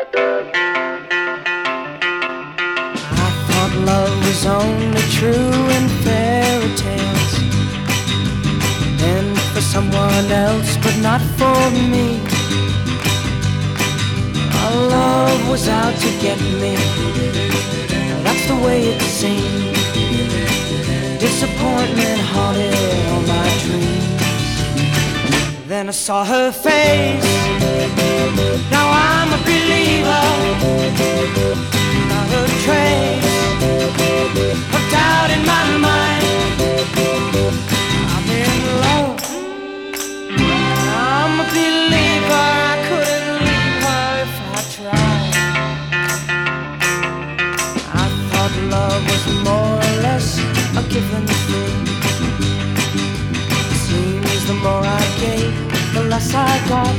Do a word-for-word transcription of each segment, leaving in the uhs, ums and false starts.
I thought love was only true in fairy tales, and for someone else, but not for me. Our love was out to get me, that's the way it seemed. Disappointment haunted all my dreams. Then I saw her face, now I'm a believer. Not a trace of doubt in my mind. I'm in love, I'm a believer. I couldn't leave her if I tried. I thought love was more or less a given thing. It seems the more I gave, the less I got.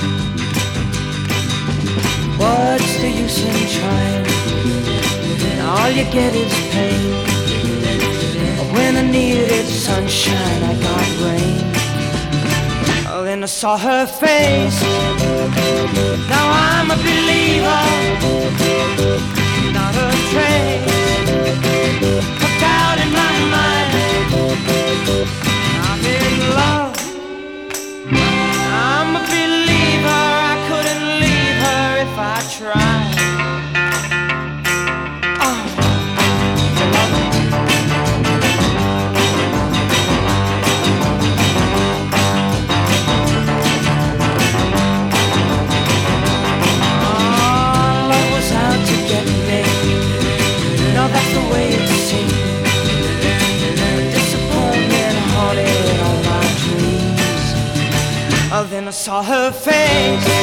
What's the use in trying? All you get is pain. When I needed sunshine, I got rain. Oh, then I saw her face, now I'm a believer. Not a trace of doubt in my mind. I'm in love, I'm a believer. I couldn't leave her if I tried. That's the way it seemed. Disappointment haunted all my dreams. Oh, then I saw her face,